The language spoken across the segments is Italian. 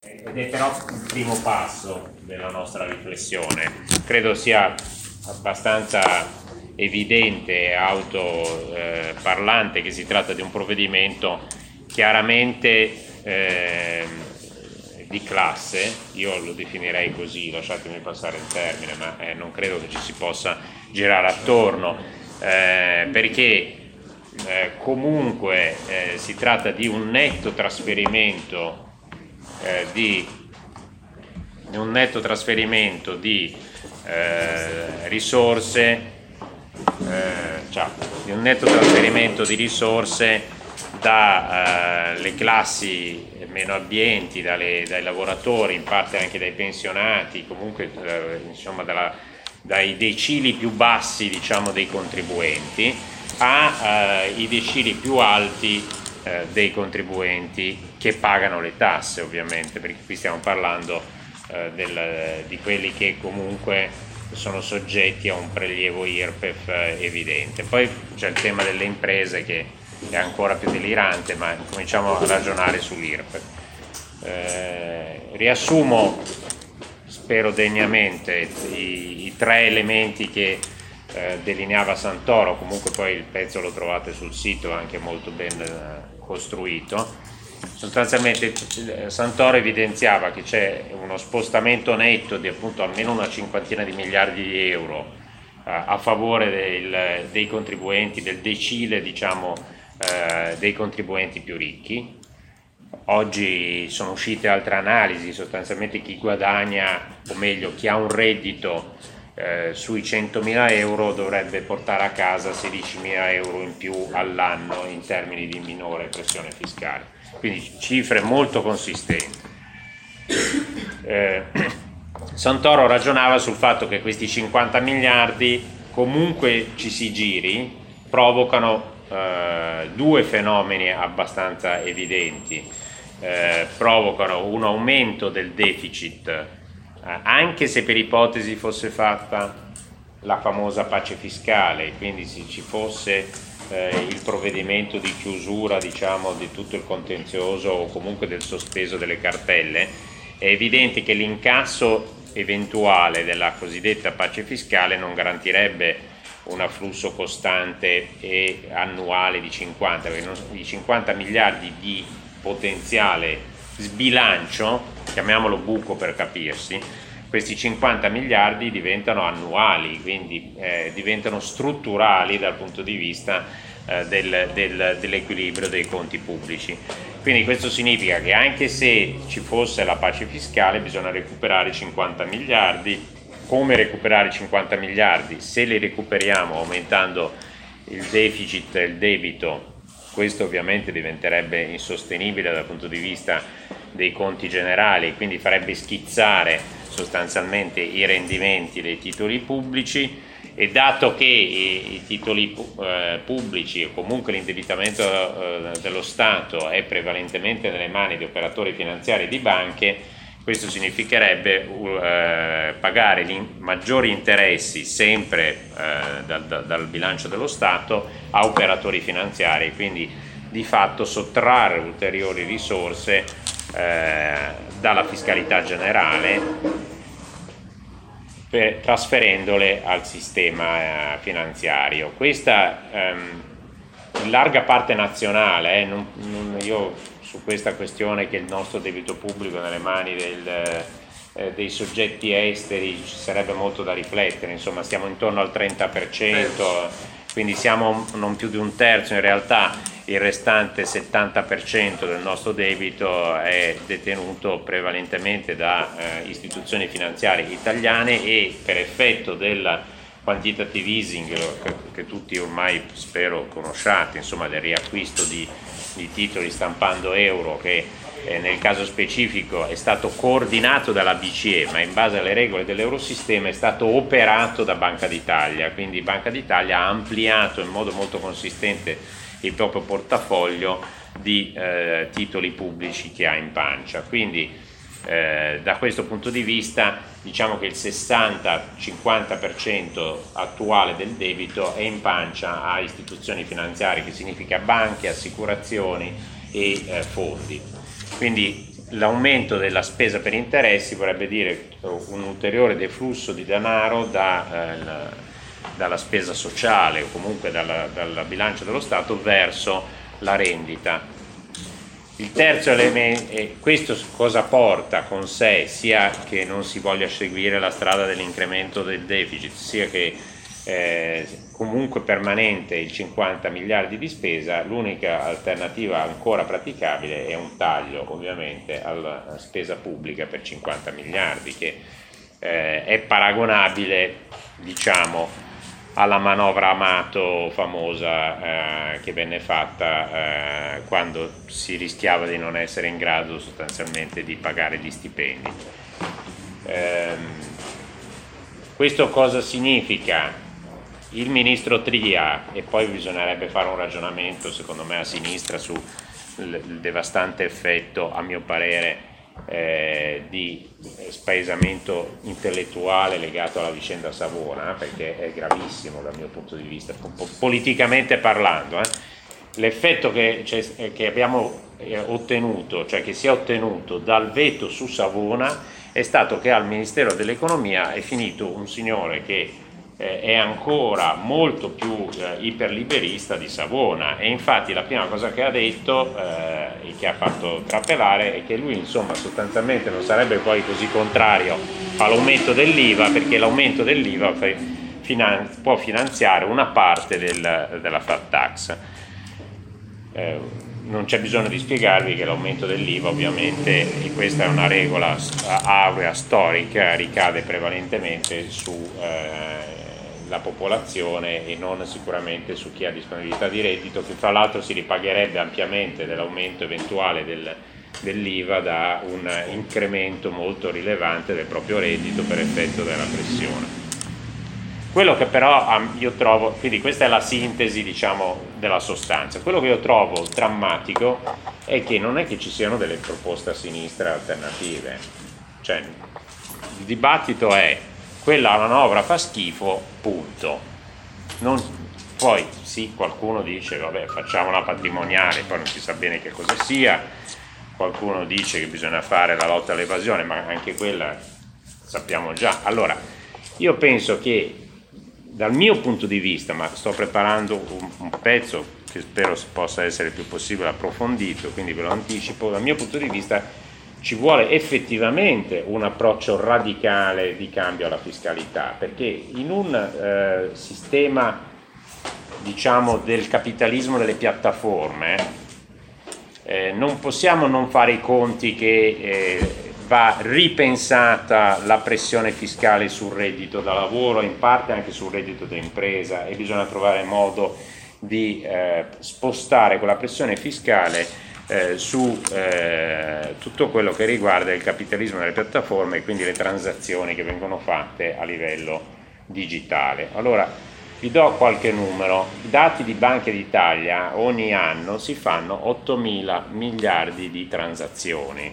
Ed è però il primo passo della nostra riflessione. Credo sia abbastanza evidente e autoparlante che si tratta di un provvedimento chiaramente di classe. Io lo definirei così, lasciatemi passare il termine, ma non credo che ci si possa girare attorno, perché comunque si tratta di un netto trasferimento di risorse, dalle classi meno abbienti, dai lavoratori, in parte anche dai pensionati, comunque insomma dai decili più bassi, diciamo, dei contribuenti ai decili più alti dei contribuenti che pagano le tasse, ovviamente, perché qui stiamo parlando di quelli che comunque sono soggetti a un prelievo IRPEF evidente. Poi c'è il tema delle imprese che è ancora più delirante, ma cominciamo a ragionare sull'IRPEF. Riassumo, spero degnamente, i tre elementi che delineava Santoro. Comunque poi il pezzo lo trovate sul sito, anche molto ben costruito. Sostanzialmente Santoro evidenziava che c'è uno spostamento netto di appunto almeno una cinquantina di miliardi di euro a favore dei contribuenti, del decile, diciamo, dei contribuenti più ricchi. Oggi sono uscite altre analisi, sostanzialmente chi guadagna, o meglio chi ha un reddito sui 100.000 euro dovrebbe portare a casa 16.000 euro in più all'anno in termini di minore pressione fiscale, quindi cifre molto consistenti. Santoro ragionava sul fatto che questi 50 miliardi, comunque ci si giri, provocano due fenomeni abbastanza evidenti. Provocano un aumento del deficit, anche se per ipotesi fosse fatta la famosa pace fiscale, quindi se ci fosse il provvedimento di chiusura, diciamo, di tutto il contenzioso o comunque del sospeso delle cartelle, è evidente che l'incasso eventuale della cosiddetta pace fiscale non garantirebbe un afflusso costante e annuale di 50, perché di 50 miliardi di potenziale sbilancio, chiamiamolo buco per capirsi, questi 50 miliardi diventano annuali, quindi diventano strutturali dal punto di vista dell'equilibrio dei conti pubblici. Quindi questo significa che anche se ci fosse la pace fiscale bisogna recuperare 50 miliardi. Come recuperare 50 miliardi? Se li recuperiamo aumentando il deficit e il debito, questo ovviamente diventerebbe insostenibile dal punto di vista dei conti generali, quindi farebbe schizzare sostanzialmente i rendimenti dei titoli pubblici, e dato che i titoli pubblici o comunque l'indebitamento dello Stato è prevalentemente nelle mani di operatori finanziari e di banche, questo significherebbe pagare gli maggiori interessi sempre dal bilancio dello Stato a operatori finanziari, quindi di fatto sottrarre ulteriori risorse dalla fiscalità generale trasferendole al sistema finanziario. Questa in larga parte nazionale, io su questa questione che il nostro debito pubblico è nelle mani dei soggetti esteri ci sarebbe molto da riflettere, insomma stiamo intorno al 30%, quindi siamo non più di un terzo, in realtà il restante 70% del nostro debito è detenuto prevalentemente da istituzioni finanziarie italiane, e per effetto del quantitative easing che tutti ormai spero conosciate, insomma del riacquisto di titoli stampando euro, che nel caso specifico è stato coordinato dalla BCE, ma in base alle regole dell'Eurosistema è stato operato da Banca d'Italia, quindi Banca d'Italia ha ampliato in modo molto consistente il proprio portafoglio di titoli pubblici che ha in pancia. Quindi da questo punto di vista diciamo che il 60-50% attuale del debito è in pancia a istituzioni finanziarie, che significa banche, assicurazioni e fondi. Quindi l'aumento della spesa per interessi vorrebbe dire un ulteriore deflusso di denaro dalla spesa sociale o comunque dal bilancio dello Stato verso la rendita. Il terzo elemento, questo cosa porta con sé, sia che non si voglia seguire la strada dell'incremento del deficit, sia che comunque permanente il 50 miliardi di spesa, l'unica alternativa ancora praticabile è un taglio ovviamente alla spesa pubblica per 50 miliardi, che è paragonabile, diciamo, alla manovra Amato famosa che venne fatta quando si rischiava di non essere in grado sostanzialmente di pagare gli stipendi. Questo cosa significa? Il ministro Tria, e poi bisognerebbe fare un ragionamento secondo me a sinistra sul devastante effetto, a mio parere, di spaesamento intellettuale legato alla vicenda Savona, perché è gravissimo dal mio punto di vista, politicamente parlando. L'effetto che abbiamo ottenuto, cioè che si è ottenuto dal veto su Savona, è stato che al Ministero dell'Economia è finito un signore che è ancora molto più iperliberista di Savona, e infatti la prima cosa che ha detto e che ha fatto trapelare è che lui insomma sostanzialmente non sarebbe poi così contrario all'aumento dell'IVA, perché l'aumento dell'IVA può finanziare una parte della flat tax. Non c'è bisogno di spiegarvi che l'aumento dell'IVA ovviamente, e questa è una regola aurea storica, ricade prevalentemente su la popolazione e non sicuramente su chi ha disponibilità di reddito, che fra l'altro si ripagherebbe ampiamente dell'aumento eventuale dell'IVA da un incremento molto rilevante del proprio reddito per effetto della pressione. Quello che però io trovo, quindi questa è la sintesi, diciamo, della sostanza. Quello che io trovo drammatico è che non è che ci siano delle proposte a sinistra alternative, cioè il dibattito è: quella manovra fa schifo, punto. Poi sì, qualcuno dice vabbè, facciamo una patrimoniale, poi non si sa bene che cosa sia, qualcuno dice che bisogna fare la lotta all'evasione, ma anche quella sappiamo già. Allora, io penso che dal mio punto di vista, ma sto preparando un pezzo che spero possa essere il più possibile approfondito, quindi ve lo anticipo, dal mio punto di vista ci vuole effettivamente un approccio radicale di cambio alla fiscalità, perché in un sistema, diciamo, del capitalismo delle piattaforme non possiamo non fare i conti che va ripensata la pressione fiscale sul reddito da lavoro, in parte anche sul reddito d'impresa, e bisogna trovare modo di spostare quella pressione fiscale su tutto quello che riguarda il capitalismo delle piattaforme e quindi le transazioni che vengono fatte a livello digitale. Allora, vi do qualche numero. I dati di Banca d'Italia: ogni anno si fanno 8.000 miliardi di transazioni.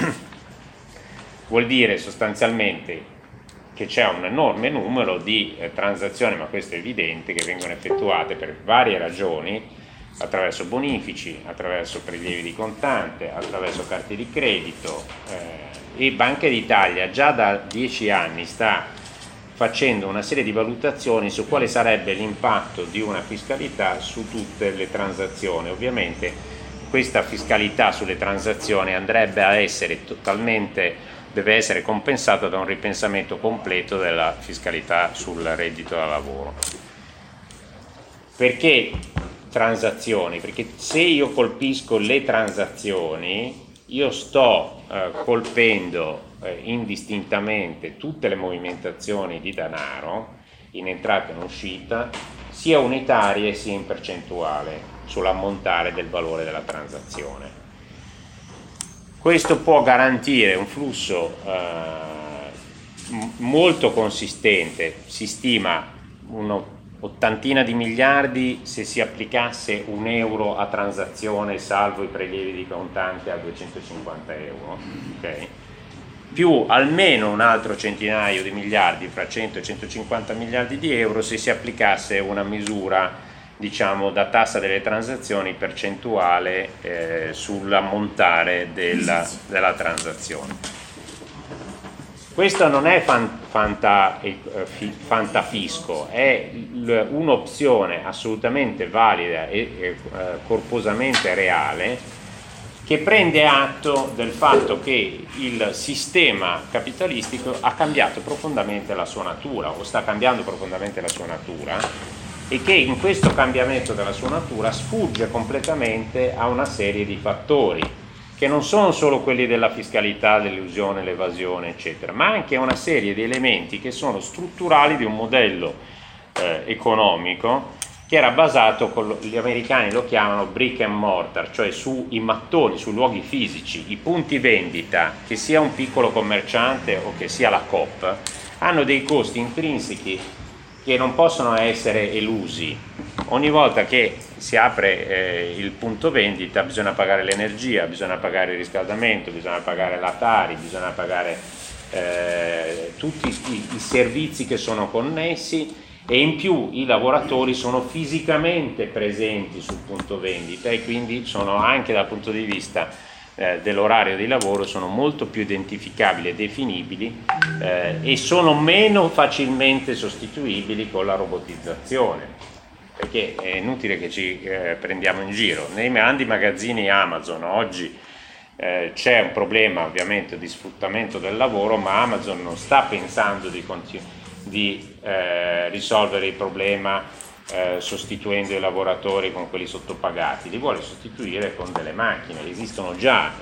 Vuol dire sostanzialmente che c'è un enorme numero di transazioni, ma questo è evidente, che vengono effettuate per varie ragioni, attraverso bonifici, attraverso prelievi di contante, attraverso carte di credito, e Banca d'Italia già da 10 anni sta facendo una serie di valutazioni su quale sarebbe l'impatto di una fiscalità su tutte le transazioni. Ovviamente questa fiscalità sulle transazioni andrebbe a essere deve essere compensata da un ripensamento completo della fiscalità sul reddito da lavoro. Perché transazioni? Perché se io colpisco le transazioni, io sto colpendo indistintamente tutte le movimentazioni di denaro in entrata e in uscita, sia unitarie sia in percentuale sull'ammontare del valore della transazione. Questo può garantire un flusso molto consistente, si stima un'ottantina di miliardi se si applicasse €1 a transazione salvo i prelievi di contante a 250 euro, okay? Più almeno un altro centinaio di miliardi, fra 100 e 150 miliardi di euro, se si applicasse una misura diciamo, da tassa delle transazioni percentuale sull'ammontare della transazione. Questo non è fantafisco, è un'opzione assolutamente valida e corposamente reale, che prende atto del fatto che il sistema capitalistico ha cambiato profondamente la sua natura, o sta cambiando profondamente la sua natura, e che in questo cambiamento della sua natura sfugge completamente a una serie di fattori, che non sono solo quelli della fiscalità, dell'elusione, l'evasione, eccetera, ma anche una serie di elementi che sono strutturali di un modello economico che era basato, gli americani lo chiamano brick and mortar, cioè sui mattoni, sui luoghi fisici. I punti vendita, che sia un piccolo commerciante o che sia la Coop, hanno dei costi intrinseci che non possono essere elusi. Ogni volta che si apre il punto vendita bisogna pagare l'energia, bisogna pagare il riscaldamento, bisogna pagare la Tari, bisogna pagare tutti i servizi che sono connessi, e in più i lavoratori sono fisicamente presenti sul punto vendita e quindi sono anche dal punto di vista dell'orario di lavoro sono molto più identificabili e definibili e sono meno facilmente sostituibili con la robotizzazione, perché è inutile che ci prendiamo in giro. Nei grandi magazzini Amazon oggi c'è un problema ovviamente di sfruttamento del lavoro, ma Amazon non sta pensando di risolvere il problema sostituendo i lavoratori con quelli sottopagati, li vuole sostituire con delle macchine, esistono già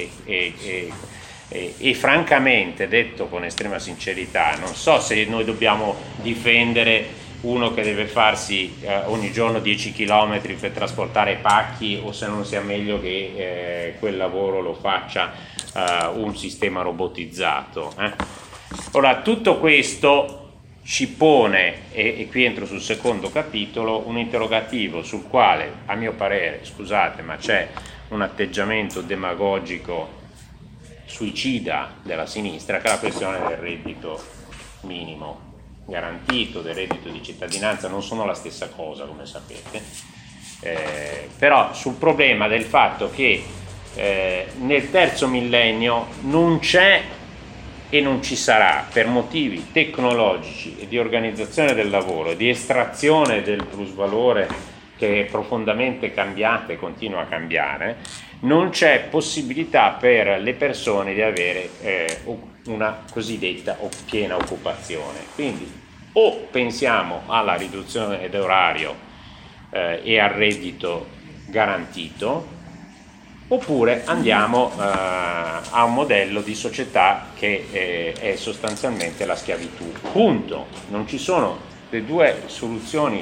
e francamente, detto con estrema sincerità, non so se noi dobbiamo difendere uno che deve farsi ogni giorno 10 km per trasportare pacchi, o se non sia meglio che quel lavoro lo faccia un sistema robotizzato. Ora, tutto questo ci pone, e qui entro sul secondo capitolo, un interrogativo sul quale, a mio parere, scusate, ma c'è un atteggiamento demagogico suicida della sinistra, che è la questione del reddito minimo garantito, del reddito di cittadinanza. Non sono la stessa cosa, come sapete, però sul problema del fatto che nel terzo millennio non c'è e non ci sarà, per motivi tecnologici e di organizzazione del lavoro e di estrazione del plusvalore che è profondamente cambiato e continua a cambiare, non c'è possibilità per le persone di avere una cosiddetta piena occupazione. Quindi o pensiamo alla riduzione d'orario e al reddito garantito, oppure andiamo a un modello di società che è sostanzialmente la schiavitù. Punto. Non ci sono le due soluzioni,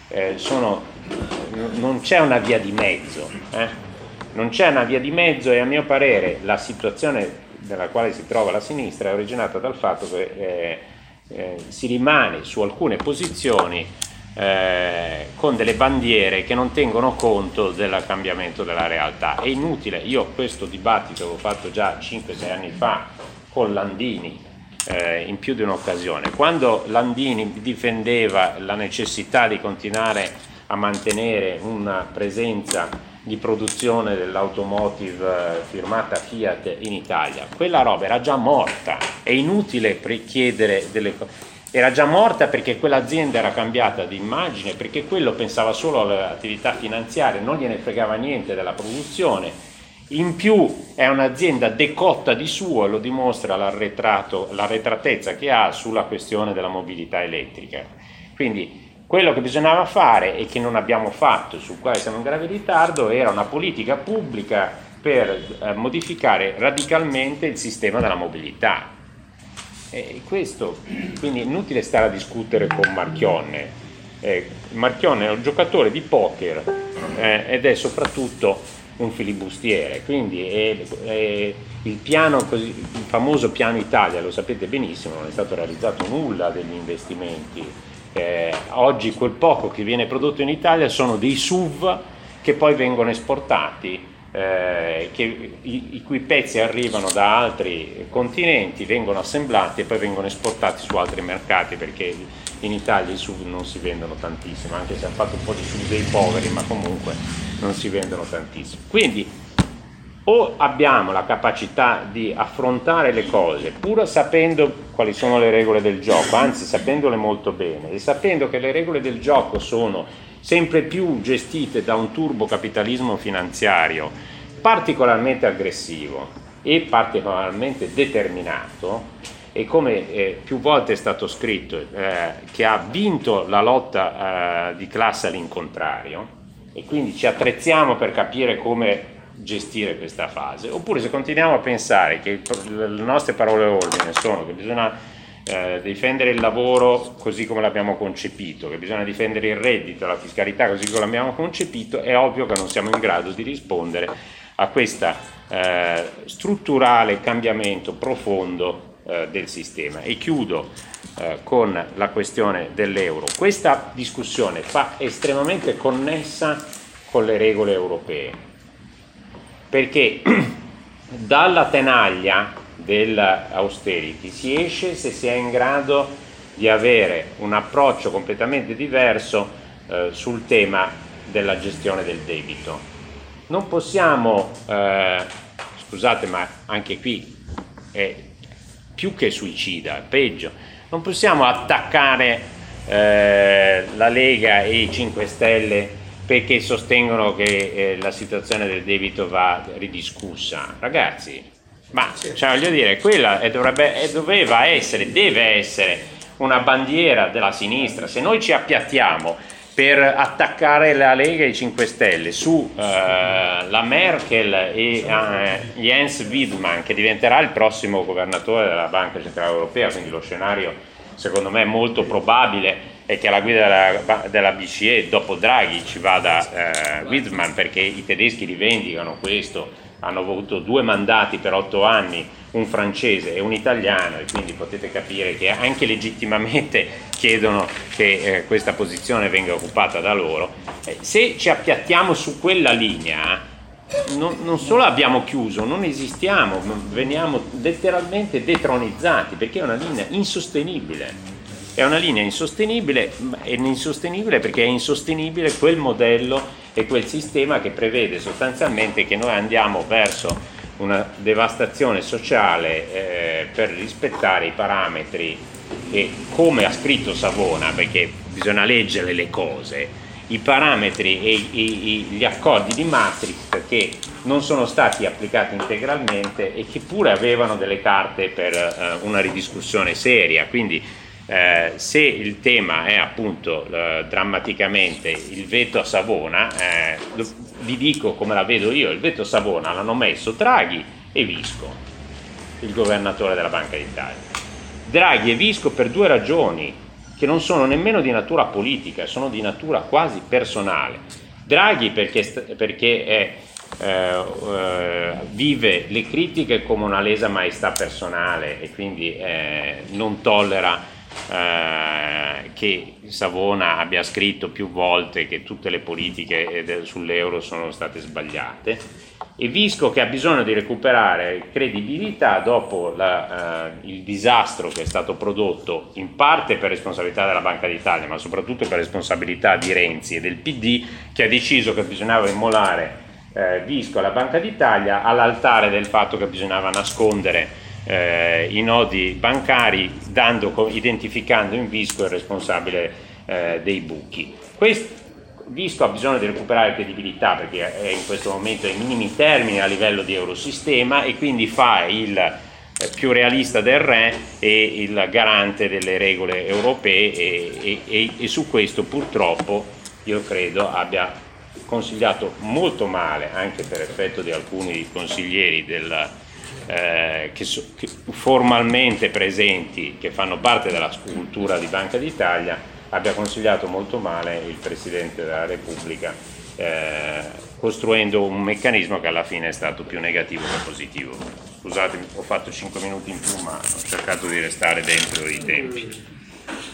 non c'è una via di mezzo. Non c'è una via di mezzo, e a mio parere la situazione nella quale si trova la sinistra è originata dal fatto che si rimane su alcune posizioni con delle bandiere che non tengono conto del cambiamento della realtà. È inutile, io questo dibattito l'ho fatto già 5-6 anni fa con Landini in più di un'occasione, quando Landini difendeva la necessità di continuare a mantenere una presenza di produzione dell'automotive firmata Fiat in Italia. Quella roba era già morta, è inutile chiedere delle cose. Era già morta perché quell'azienda era cambiata di immagine, perché quello pensava solo alle attività finanziarie, non gliene fregava niente della produzione. In più è un'azienda decotta di suo, e lo dimostra l'arretratezza che ha sulla questione della mobilità elettrica. Quindi quello che bisognava fare e che non abbiamo fatto, sul quale siamo in grave ritardo, era una politica pubblica per modificare radicalmente il sistema della mobilità. Questo, quindi è inutile stare a discutere con Marchionne. Marchionne è un giocatore di poker ed è soprattutto un filibustiere, quindi il piano, il famoso piano Italia, lo sapete benissimo, non è stato realizzato nulla degli investimenti. Oggi quel poco che viene prodotto in Italia sono dei SUV che poi vengono esportati i cui pezzi arrivano da altri continenti, vengono assemblati e poi vengono esportati su altri mercati, perché in Italia i SUV non si vendono tantissimo, anche se hanno fatto un po' di SUV dei poveri, ma comunque non si vendono tantissimo. Quindi o abbiamo la capacità di affrontare le cose pur sapendo quali sono le regole del gioco, anzi sapendole molto bene, e sapendo che le regole del gioco sono sempre più gestite da un turbocapitalismo finanziario particolarmente aggressivo e particolarmente determinato, e come più volte è stato scritto, che ha vinto la lotta di classe all'incontrario, e quindi ci attrezziamo per capire come gestire questa fase. Oppure se continuiamo a pensare che le nostre parole ordine sono che bisogna difendere il lavoro così come l'abbiamo concepito, che bisogna difendere il reddito, la fiscalità così come l'abbiamo concepito, è ovvio che non siamo in grado di rispondere a questo strutturale cambiamento profondo del sistema. E chiudo con la questione dell'euro. Questa discussione fa estremamente connessa con le regole europee, perché dalla tenaglia dell'austerity si esce se si è in grado di avere un approccio completamente diverso sul tema della gestione del debito. Non possiamo, scusate, ma anche qui è più che suicida, è peggio, non possiamo attaccare la Lega e i 5 Stelle perché sostengono che la situazione del debito va ridiscussa. Ragazzi, ma cioè, voglio dire, quella doveva essere, deve essere una bandiera della sinistra. Se noi ci appiattiamo per attaccare la Lega e i 5 Stelle su la Merkel e Jens Wiedmann, che diventerà il prossimo governatore della Banca Centrale Europea, quindi lo scenario secondo me molto probabile è che alla guida della BCE dopo Draghi ci vada Wiedmann, perché i tedeschi rivendicano questo, hanno avuto 2 mandati per 8 anni, un francese e un italiano, e quindi potete capire che anche legittimamente chiedono che questa posizione venga occupata da loro. Se ci appiattiamo su quella linea, non solo abbiamo chiuso, non esistiamo, veniamo letteralmente detronizzati, perché è una linea insostenibile. È una linea insostenibile perché è insostenibile quel modello e quel sistema che prevede sostanzialmente che noi andiamo verso una devastazione sociale per rispettare i parametri, e come ha scritto Savona, perché bisogna leggere le cose, i parametri e gli accordi di Maastricht, che non sono stati applicati integralmente e che pure avevano delle carte per una ridiscussione seria. Quindi se il tema è appunto drammaticamente il veto a Savona, vi dico come la vedo io: il veto a Savona l'hanno messo Draghi e Visco, il governatore della Banca d'Italia. Draghi e Visco per 2 ragioni che non sono nemmeno di natura politica, sono di natura quasi personale. Draghi perché vive le critiche come una lesa maestà personale e quindi non tollera che Savona abbia scritto più volte che tutte le politiche sull'euro sono state sbagliate, e Visco che ha bisogno di recuperare credibilità dopo il disastro che è stato prodotto in parte per responsabilità della Banca d'Italia, ma soprattutto per responsabilità di Renzi e del PD, che ha deciso che bisognava immolare Visco alla Banca d'Italia all'altare del fatto che bisognava nascondere i nodi bancari, identificando in Visco il responsabile dei buchi. Visco ha bisogno di recuperare credibilità perché è in questo momento ai minimi termini a livello di eurosistema, e quindi fa il più realista del re e il garante delle regole europee, e su questo purtroppo io credo abbia consigliato molto male, anche per effetto di alcuni consiglieri che formalmente presenti, che fanno parte della cultura di Banca d'Italia, abbia consigliato molto male il Presidente della Repubblica, costruendo un meccanismo che alla fine è stato più negativo che positivo. Scusatemi, ho fatto 5 minuti in più, ma ho cercato di restare dentro i tempi.